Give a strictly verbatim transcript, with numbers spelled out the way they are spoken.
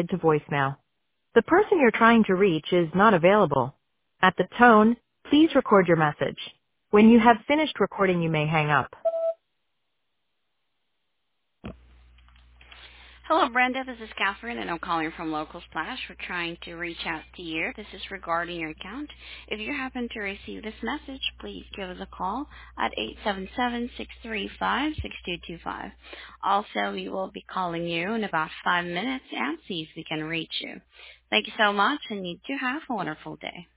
to voicemail. The person you're trying to reach is not available. At the tone, please record your message. When you have finished recording, you may hang up. Hello, Brenda. This is Catherine, and I'm calling from Local Splash. We're trying to reach out to you. This is regarding your account. If you happen to receive this message, please give us a call at eight seven seven, six three five, six two two five. Also, we will be calling you in about five minutes and see if we can reach you. Thank you so much, and you do have a wonderful day.